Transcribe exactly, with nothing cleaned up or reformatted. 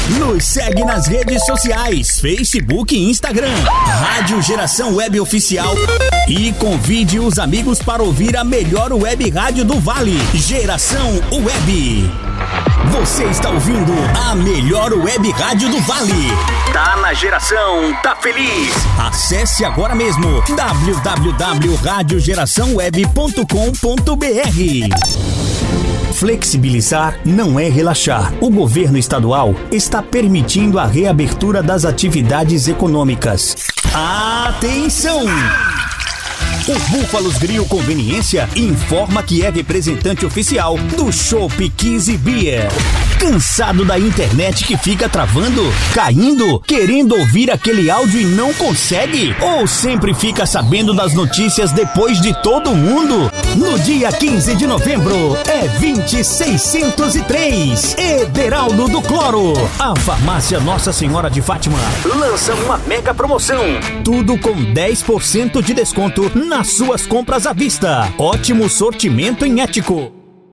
Nos segue nas redes sociais, Facebook e Instagram, Rádio Geração Web Oficial, e convide os amigos para ouvir a melhor web rádio do Vale, Geração Web. Você está ouvindo a melhor web rádio do Vale. Tá na geração, tá feliz? Acesse agora mesmo w w w ponto rádio geração web ponto com ponto b r. Flexibilizar não é relaxar. O governo estadual está permitindo a reabertura das atividades econômicas. Atenção! O Búfalos Grill Conveniência informa que é representante oficial do Chopp Kizzy Beer. Cansado da internet que fica travando, caindo, querendo ouvir aquele áudio e não consegue? Ou sempre fica sabendo das notícias depois de todo mundo? No dia quinze de novembro, é vinte seiscentos e três. Ederaldo do Cloro. A farmácia Nossa Senhora de Fátima lança uma mega promoção. Tudo com dez por cento de desconto nas suas compras à vista. Ótimo sortimento em Ético.